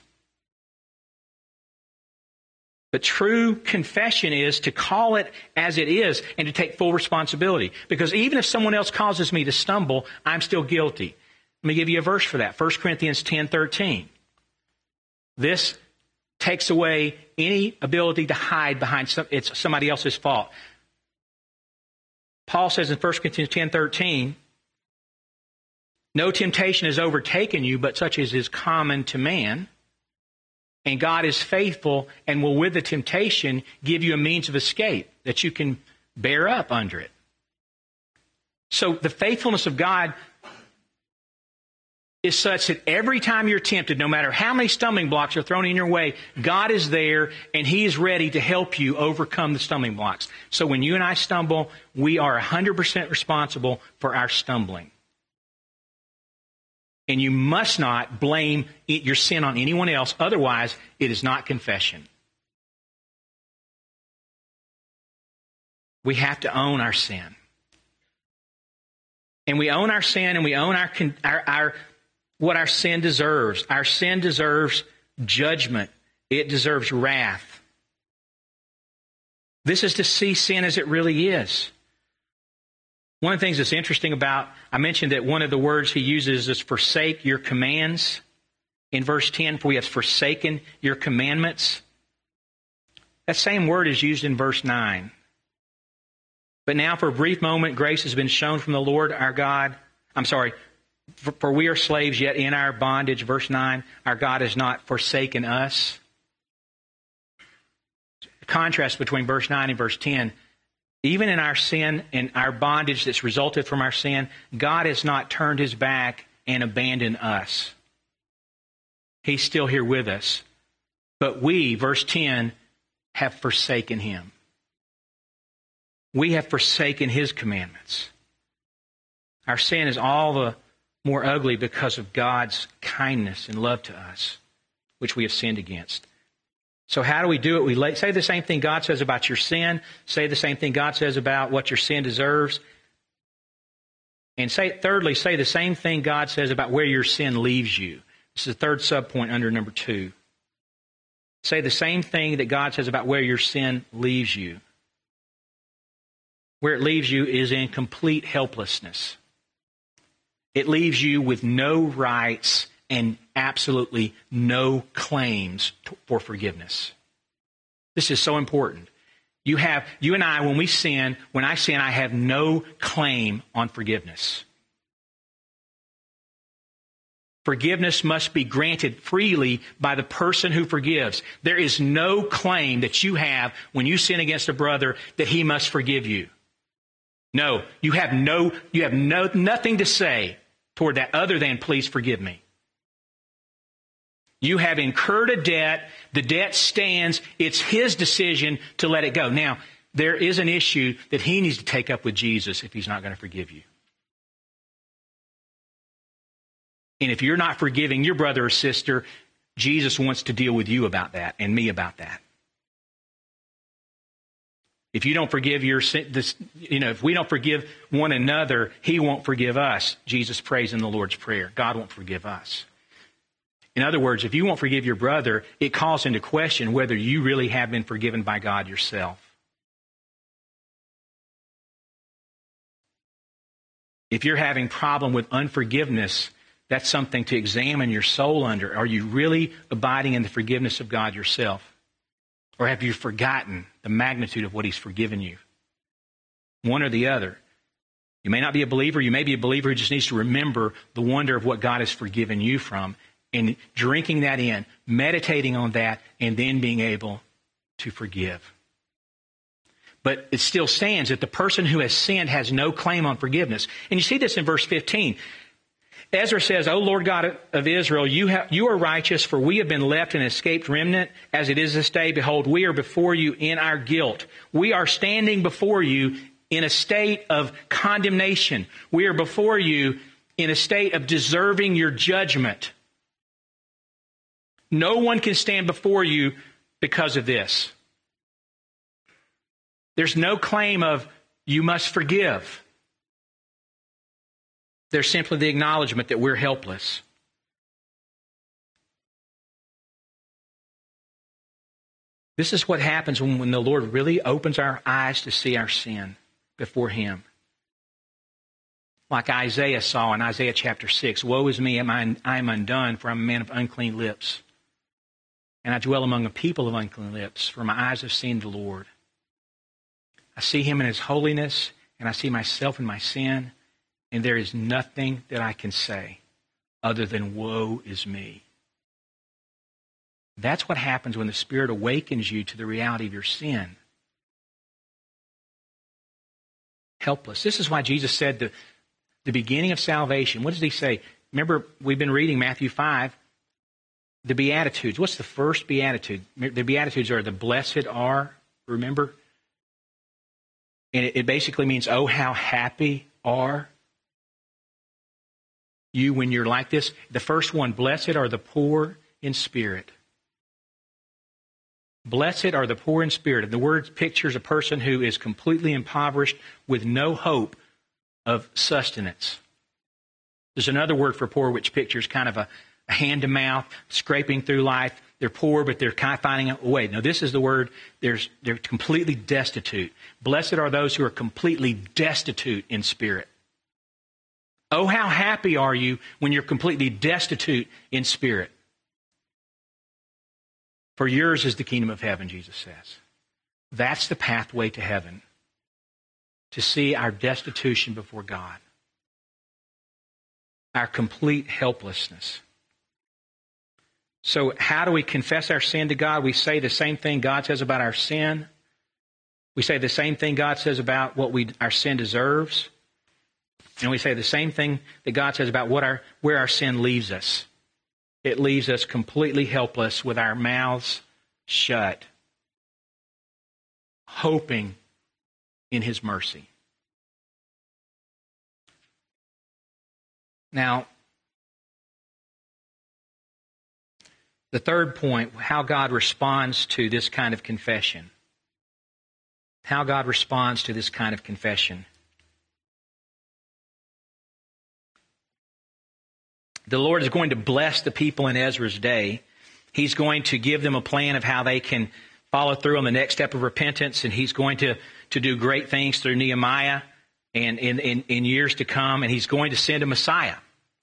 But true confession is to call it as it is and to take full responsibility. Because even if someone else causes me to stumble, I'm still guilty. Let me give you a verse for that. 1 Corinthians 10:13. This takes away any ability to hide behind it's somebody else's fault. Paul says in 1 Corinthians 10:13, "No temptation has overtaken you, but such as is common to man. And God is faithful and will with the temptation give you a means of escape that you can bear up under it." So the faithfulness of God is such that every time you're tempted, no matter how many stumbling blocks are thrown in your way, God is there and He is ready to help you overcome the stumbling blocks. So when you and I stumble, we are 100% responsible for our stumbling. And you must not blame your sin on anyone else. Otherwise, it is not confession. We have to own our sin. And we own our sin, and we own our what our sin deserves. Our sin deserves judgment. It deserves wrath. This is to see sin as it really is. One of the things that's interesting about, I mentioned that one of the words he uses is forsake your commands. In verse 10, for we have forsaken your commandments. That same word is used in verse 9. But now for a brief moment, grace has been shown from the Lord our God. For we are slaves yet in our bondage. Verse 9, our God has not forsaken us. The contrast between verse 9 and verse 10. Even in our sin and our bondage that's resulted from our sin, God has not turned His back and abandoned us. He's still here with us. But we, verse 10, have forsaken Him. We have forsaken His commandments. Our sin is all the more ugly because of God's kindness and love to us, which we have sinned against. So how do we do it? We say the same thing God says about your sin. Say the same thing God says about what your sin deserves. And thirdly, say the same thing God says about where your sin leaves you. This is the third subpoint under number 2. Say the same thing that God says about where your sin leaves you. Where it leaves you is in complete helplessness. It leaves you with no rights and absolutely no claims for forgiveness. This is so important. You and I, when I sin, I have no claim on forgiveness. Forgiveness must be granted freely by the person who forgives. There is no claim that you have when you sin against a brother that he must forgive you. No, you have nothing to say toward that other than please forgive me. You have incurred a debt. The debt stands. It's His decision to let it go. Now, there is an issue that He needs to take up with Jesus if He's not going to forgive you. And if you're not forgiving your brother or sister, Jesus wants to deal with you about that and me about that. If you don't forgive if we don't forgive one another, He won't forgive us. Jesus prays in the Lord's Prayer. God won't forgive us. In other words, if you won't forgive your brother, it calls into question whether you really have been forgiven by God yourself. If you're having problem with unforgiveness, that's something to examine your soul under. Are you really abiding in the forgiveness of God yourself? Or have you forgotten the magnitude of what He's forgiven you? One or the other. You may not be a believer. You may be a believer who just needs to remember the wonder of what God has forgiven you from, and drinking that in, meditating on that, and then being able to forgive. But it still stands that the person who has sinned has no claim on forgiveness. And you see this in verse 15. Ezra says, O Lord God of Israel, you are righteous, for we have been left an escaped remnant. As it is this day, behold, we are before you in our guilt. We are standing before you in a state of condemnation. We are before you in a state of deserving your judgment. No one can stand before you because of this. There's no claim of you must forgive. There's simply the acknowledgement that we're helpless. This is what happens when the Lord really opens our eyes to see our sin before Him. Like Isaiah saw in Isaiah chapter 6, woe is me, I am undone, for I'm a man of unclean lips. And I dwell among a people of unclean lips, for my eyes have seen the Lord. I see Him in His holiness, and I see myself in my sin, and there is nothing that I can say other than woe is me. That's what happens when the Spirit awakens you to the reality of your sin. Helpless. This is why Jesus said the beginning of salvation. What does He say? Remember, we've been reading Matthew 5, the Beatitudes. What's the first Beatitude? The Beatitudes are the blessed are, remember? And it basically means, oh, how happy are you when you're like this. The first one, blessed are the poor in spirit. Blessed are the poor in spirit. And the word pictures a person who is completely impoverished with no hope of sustenance. There's another word for poor which pictures kind of a hand-to-mouth, scraping through life. They're poor, but they're kind of finding a way. Now, this is the word, they're completely destitute. Blessed are those who are completely destitute in spirit. Oh, how happy are you when you're completely destitute in spirit. For yours is the kingdom of heaven, Jesus says. That's the pathway to heaven. To see our destitution before God. Our complete helplessness. So how do we confess our sin to God? We say the same thing God says about our sin. We say the same thing God says about what our sin deserves. And we say the same thing that God says about where our sin leaves us. It leaves us completely helpless with our mouths shut, hoping in His mercy. Now, the third point, how God responds to this kind of confession. How God responds to this kind of confession. The Lord is going to bless the people in Ezra's day. He's going to give them a plan of how they can follow through on the next step of repentance, and He's going to do great things through Nehemiah and in years to come, and He's going to send a Messiah.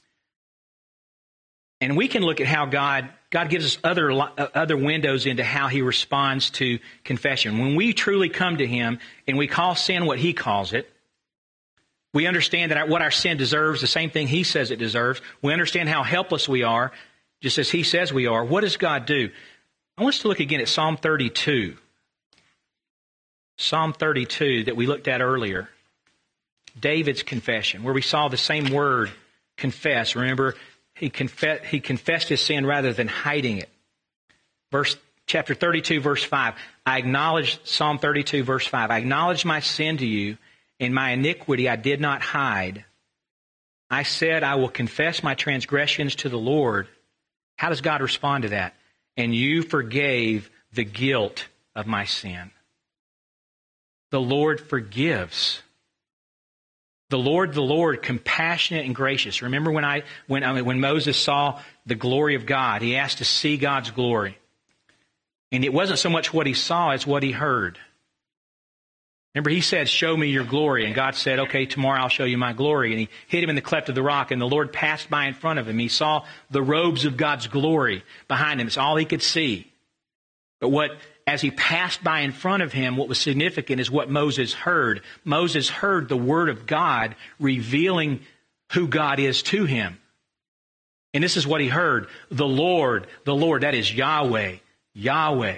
And we can look at how God gives us other windows into how He responds to confession. When we truly come to Him and we call sin what He calls it, we understand that what our sin deserves, the same thing He says it deserves. We understand how helpless we are, just as He says we are. What does God do? I want us to look again at Psalm 32. Psalm 32 that we looked at earlier. David's confession, where we saw the same word, confess. Remember, he confessed his sin rather than hiding it. Chapter 32, verse 5. Psalm 32, verse 5. I acknowledge my sin to you, and my iniquity I did not hide. I said, I will confess my transgressions to the Lord. How does God respond to that? And you forgave the guilt of my sin. The Lord forgives. The Lord, compassionate and gracious. Remember when Moses saw the glory of God, he asked to see God's glory. And it wasn't so much what he saw as what he heard. Remember, he said, show me your glory. And God said, okay, tomorrow I'll show you my glory. And he hid him in the cleft of the rock, and the Lord passed by in front of him. He saw the robes of God's glory behind him. It's all he could see. But as he passed by in front of him, what was significant is what Moses heard. Moses heard the word of God revealing who God is to him. And this is what he heard. The Lord, that is Yahweh, Yahweh.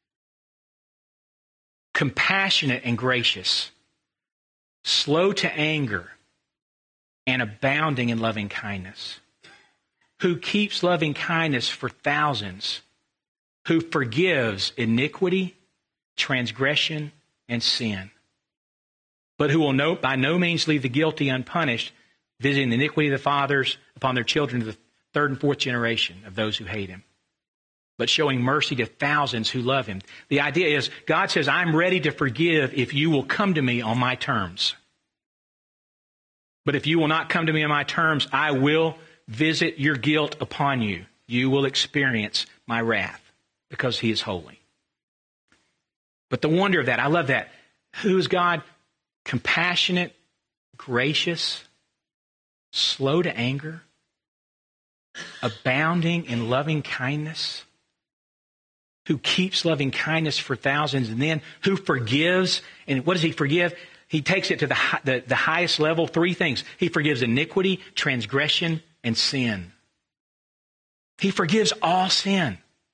Compassionate and gracious, slow to anger, and abounding in loving kindness. Who keeps loving kindness for thousands, who forgives iniquity, transgression, and sin, but who will by no means leave the guilty unpunished, visiting the iniquity of the fathers upon their children to the third and fourth generation of those who hate him, but showing mercy to thousands who love him. The idea is, God says, I'm ready to forgive if you will come to me on my terms. But if you will not come to me on my terms, I will visit your guilt upon you. You will experience my wrath because he is holy. But the wonder of that, I love that. Who is God? Compassionate, gracious, slow to anger, abounding in loving kindness, who keeps loving kindness for thousands, and then who forgives. And what does he forgive? He takes it to the highest level. Three things. He forgives iniquity, transgression, and sin. He forgives all sin.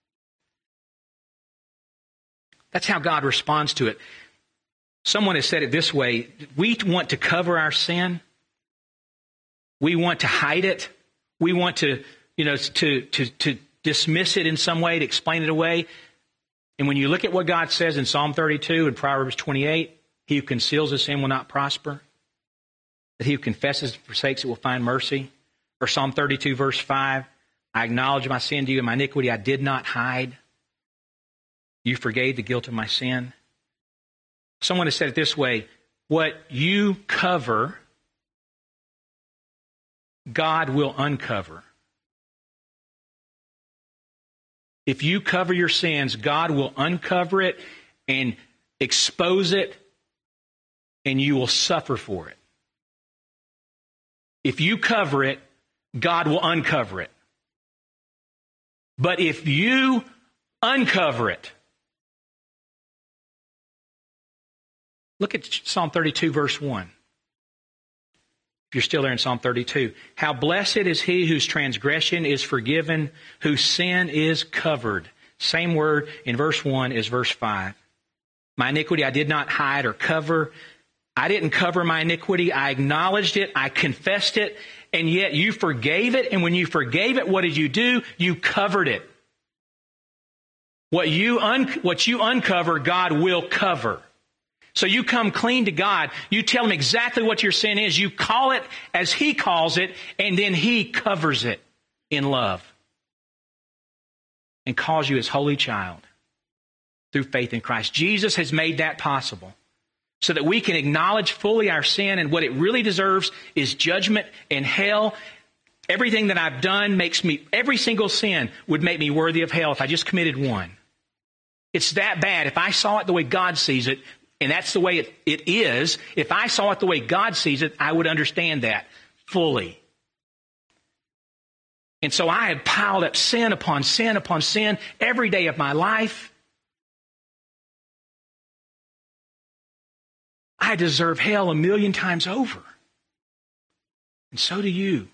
That's how God responds to it. Someone has said it this way. We want to cover our sin. We want to hide it. We want to dismiss it in some way, to explain it away. And when you look at what God says in Psalm 32 and Proverbs 28, he who conceals his sin will not prosper. That he who confesses and forsakes it will find mercy. Or Psalm 32 verse 5, I acknowledge my sin to you and my iniquity I did not hide. You forgave the guilt of my sin. Someone has said it this way, what you cover, God will uncover. If you cover your sins, God will uncover it and expose it, and you will suffer for it. If you cover it, God will uncover it. But if you uncover it, look at Psalm 32, verse 1. If you're still there in Psalm 32. How blessed is he whose transgression is forgiven, whose sin is covered. Same word in verse 1 as verse 5. My iniquity I did not hide or cover. I didn't cover my iniquity. I acknowledged it. I confessed it. And yet you forgave it. And when you forgave it, what did you do? You covered it. What you uncover, God will cover. So you come clean to God. You tell him exactly what your sin is. You call it as he calls it, and then he covers it in love and calls you his holy child through faith in Christ. Jesus has made that possible so that we can acknowledge fully our sin, and what it really deserves is judgment and hell. Everything that I've done every single sin would make me worthy of hell if I just committed one. It's that bad. If I saw it the way God sees it, and that's the way it is, if I saw it the way God sees it, I would understand that fully. And so I have piled up sin upon sin upon sin every day of my life. I deserve hell 1,000,000 times over. And so do you.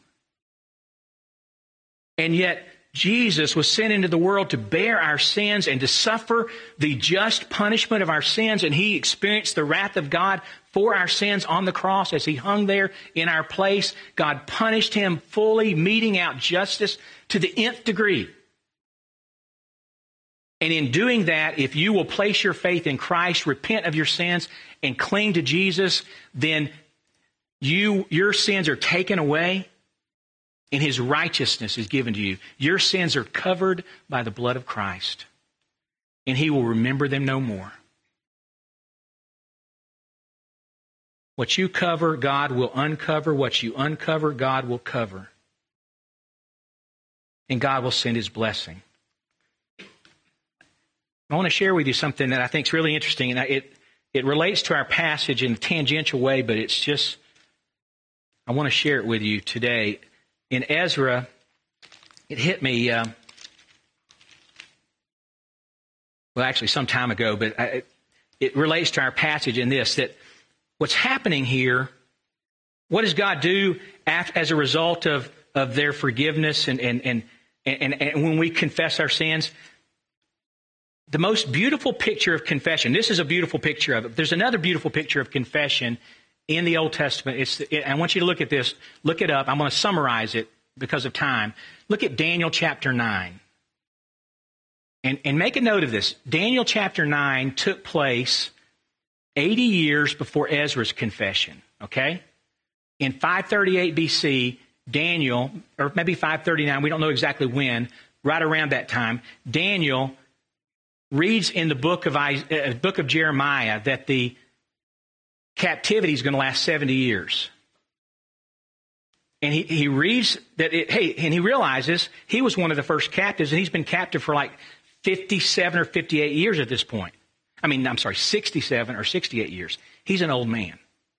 And yet, Jesus was sent into the world to bear our sins and to suffer the just punishment of our sins. And he experienced the wrath of God for our sins on the cross as he hung there in our place. God punished him fully, meting out justice to the nth degree. And in doing that, if you will place your faith in Christ, repent of your sins, and cling to Jesus, then your sins are taken away. And his righteousness is given to you. Your sins are covered by the blood of Christ. And he will remember them no more. What you cover, God will uncover. What you uncover, God will cover. And God will send his blessing. I want to share with you something that I think is really interesting. And it relates to our passage in a tangential way, but it's just, I want to share it with you today. In Ezra, it hit me, well, actually some time ago, but it relates to our passage in this, that what's happening here, what does God do as a result of their forgiveness and when we confess our sins? The most beautiful picture of confession, this is a beautiful picture of it. There's another beautiful picture of confession in the Old Testament. I want you to look at this. Look it up. I'm going to summarize it because of time. Look at Daniel chapter 9. And make a note of this. Daniel chapter 9 took place 80 years before Ezra's confession. Okay? In 538 BC, Daniel, or maybe 539, we don't know exactly when, right around that time, Daniel reads in the book of Jeremiah that the captivity is going to last 70 years. And he reads that, and he realizes he was one of the first captives, and he's been captive for like 57 or 58 years at this point. 67 or 68 years. He's an old man.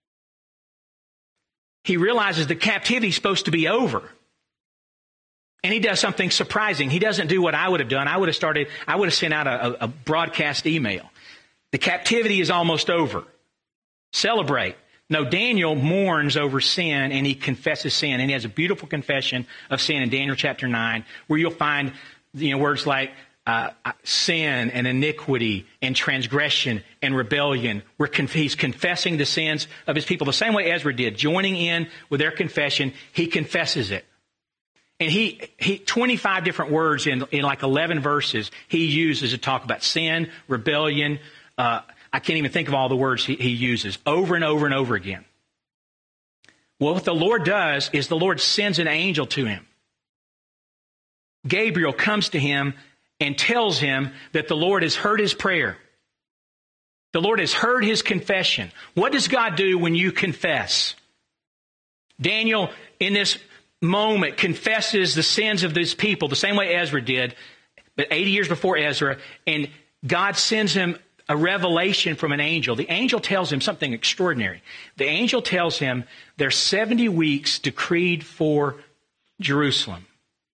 He realizes the captivity is supposed to be over. And he does something surprising. He doesn't do what I would have done. I would have sent out a broadcast email. The captivity is almost over. Celebrate. No, Daniel mourns over sin and he confesses sin. And he has a beautiful confession of sin in Daniel chapter 9, where you'll find words like sin and iniquity and transgression and rebellion. He's confessing the sins of his people the same way Ezra did, joining in with their confession. He confesses it. And he 25 different words in like 11 verses he uses to talk about sin, rebellion. I can't even think of all the words he uses over and over and over again. Well, what the Lord does is the Lord sends an angel to him. Gabriel comes to him and tells him that the Lord has heard his prayer. The Lord has heard his confession. What does God do when you confess? Daniel, in this moment, confesses the sins of this people the same way Ezra did, but 80 years before Ezra, and God sends him a revelation from an angel. The angel tells him something extraordinary. The angel tells him there's 70 weeks decreed for Jerusalem.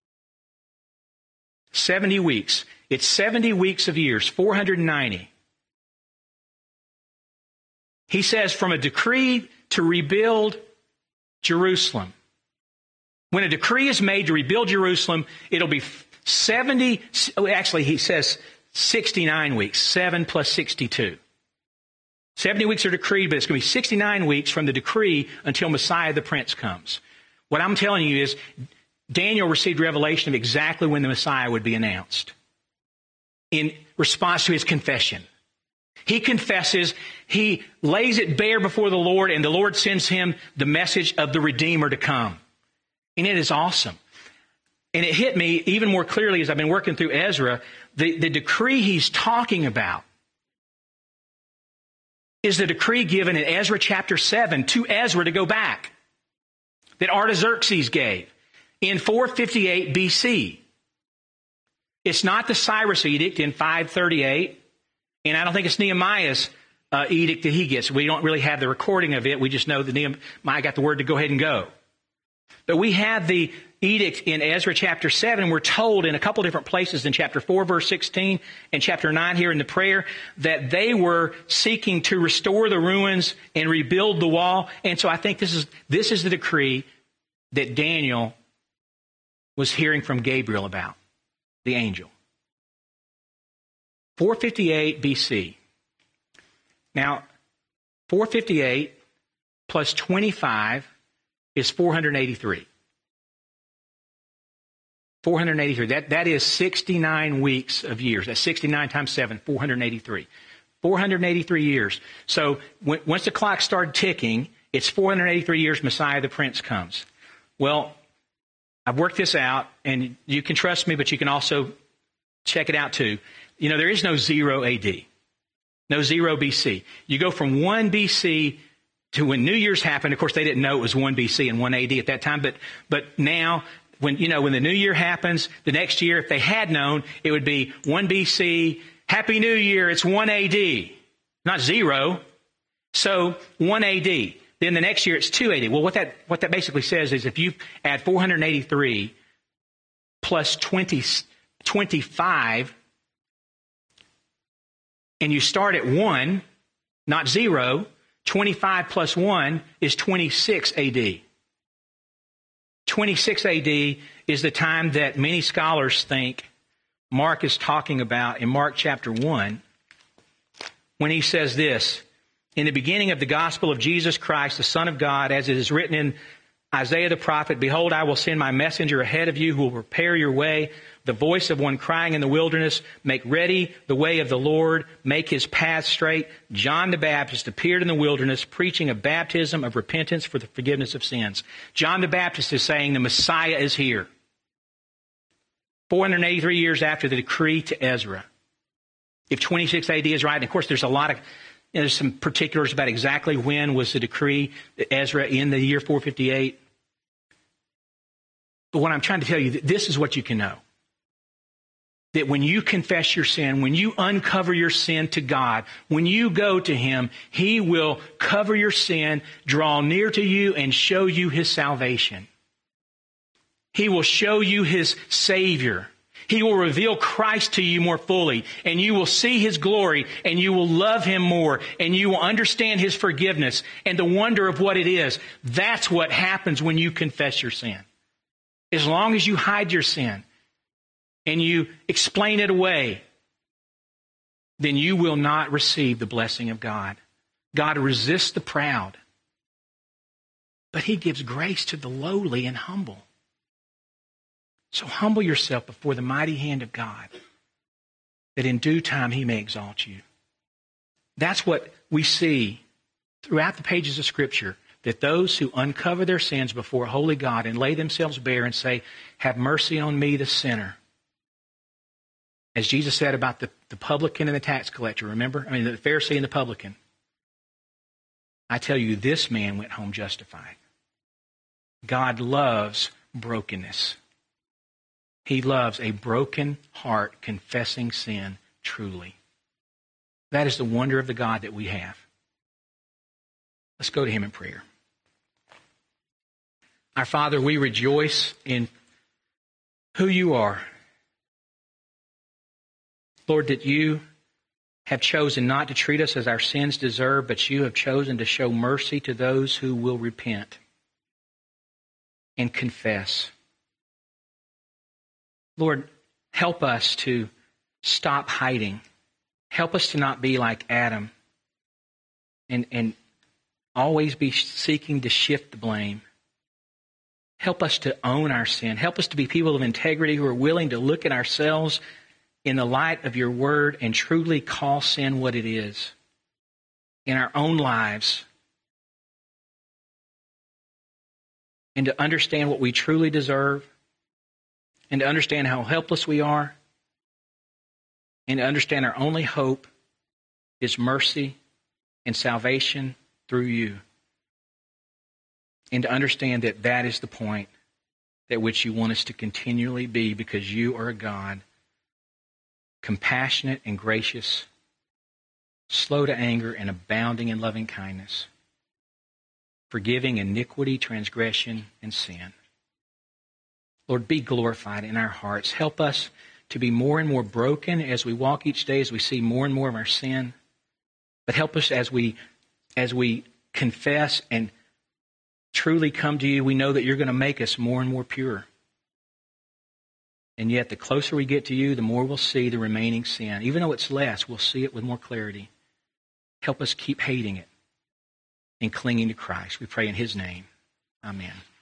70 weeks. It's 70 weeks of years, 490. He says from a decree to rebuild Jerusalem. When a decree is made to rebuild Jerusalem, it'll be 70, actually he says 69 weeks, 7 plus 62. 70 weeks are decreed, but it's going to be 69 weeks from the decree until Messiah the Prince comes. What I'm telling you is Daniel received revelation of exactly when the Messiah would be announced in response to his confession. He confesses, he lays it bare before the Lord, and the Lord sends him the message of the Redeemer to come. And it is awesome. And it hit me even more clearly as I've been working through Ezra. The decree he's talking about is the decree given in Ezra chapter 7 to Ezra to go back, that Artaxerxes gave in 458 BC. It's not the Cyrus edict in 538, and I don't think it's Nehemiah's edict that he gets. We don't really have the recording of it. We just know that Nehemiah got the word to go ahead and go. But we have the edict in Ezra chapter 7. We're told in a couple different places in chapter 4, verse 16, and chapter 9 here in the prayer, that they were seeking to restore the ruins and rebuild the wall. And so I think this is the decree that Daniel was hearing from Gabriel about, the angel. 458 BC. Now, 458 plus 25 is 483. 483. That is 69 weeks of years. That's 69 times 7, 483. 483 years. So once the clock started ticking, it's 483 years Messiah the Prince comes. Well, I've worked this out, and you can trust me, but you can also check it out too. There is no 0 AD. No 0 BC. You go from 1 BC to when New Year's happened. Of course, they didn't know it was 1 BC and 1 AD at that time, but now, when the New Year happens, the next year, if they had known, it would be 1 BC, Happy New Year, it's 1 AD, not 0. So 1 AD. Then the next year it's 2 AD. Well, what that basically says is if you add 483 plus 25, and you start at 1, not 0, 25 plus 1 is 26 AD. 26 AD is the time that many scholars think Mark is talking about in Mark chapter 1 when he says this, in the beginning of the gospel of Jesus Christ, the Son of God, as it is written in Isaiah the prophet, behold, I will send my messenger ahead of you who will prepare your way, the voice of one crying in the wilderness, make ready the way of the Lord, make his path straight. John the Baptist appeared in the wilderness preaching a baptism of repentance for the forgiveness of sins. John the Baptist is saying the Messiah is here. 483 years after the decree to Ezra. If 26 AD is right, and of course there's a lot of, there's some particulars about exactly when was the decree to Ezra in the year 458. But what I'm trying to tell you, this is what you can know. That when you confess your sin, when you uncover your sin to God, when you go to Him, He will cover your sin, draw near to you, and show you His salvation. He will show you His Savior. He will reveal Christ to you more fully, and you will see His glory, and you will love Him more, and you will understand His forgiveness and the wonder of what it is. That's what happens when you confess your sin. As long as you hide your sin and you explain it away, then you will not receive the blessing of God. God resists the proud, but He gives grace to the lowly and humble. So humble yourself before the mighty hand of God, that in due time He may exalt you. That's what we see throughout the pages of Scripture, that those who uncover their sins before a holy God and lay themselves bare and say, have mercy on me, the sinner. As Jesus said about the publican and the tax collector, remember? I mean, the Pharisee and the publican. I tell you, this man went home justified. God loves brokenness. He loves a broken heart confessing sin truly. That is the wonder of the God that we have. Let's go to Him in prayer. Our Father, we rejoice in who You are. Lord, that You have chosen not to treat us as our sins deserve, but You have chosen to show mercy to those who will repent and confess. Lord, help us to stop hiding. Help us to not be like Adam and always be seeking to shift the blame. Help us to own our sin. Help us to be people of integrity who are willing to look at ourselves in the light of Your word and truly call sin what it is in our own lives, and to understand what we truly deserve, and to understand how helpless we are, and to understand our only hope is mercy and salvation through You. And to understand that that is the point at which You want us to continually be, because You are a God compassionate and gracious, slow to anger and abounding in loving kindness, forgiving iniquity, transgression, and sin. Lord, be glorified in our hearts. Help us to be more and more broken as we walk each day, as we see more and more of our sin. But help us as we confess and truly come to You. We know that You're going to make us more and more pure. And yet, the closer we get to You, the more we'll see the remaining sin. Even though it's less, we'll see it with more clarity. Help us keep hating it and clinging to Christ. We pray in His name. Amen.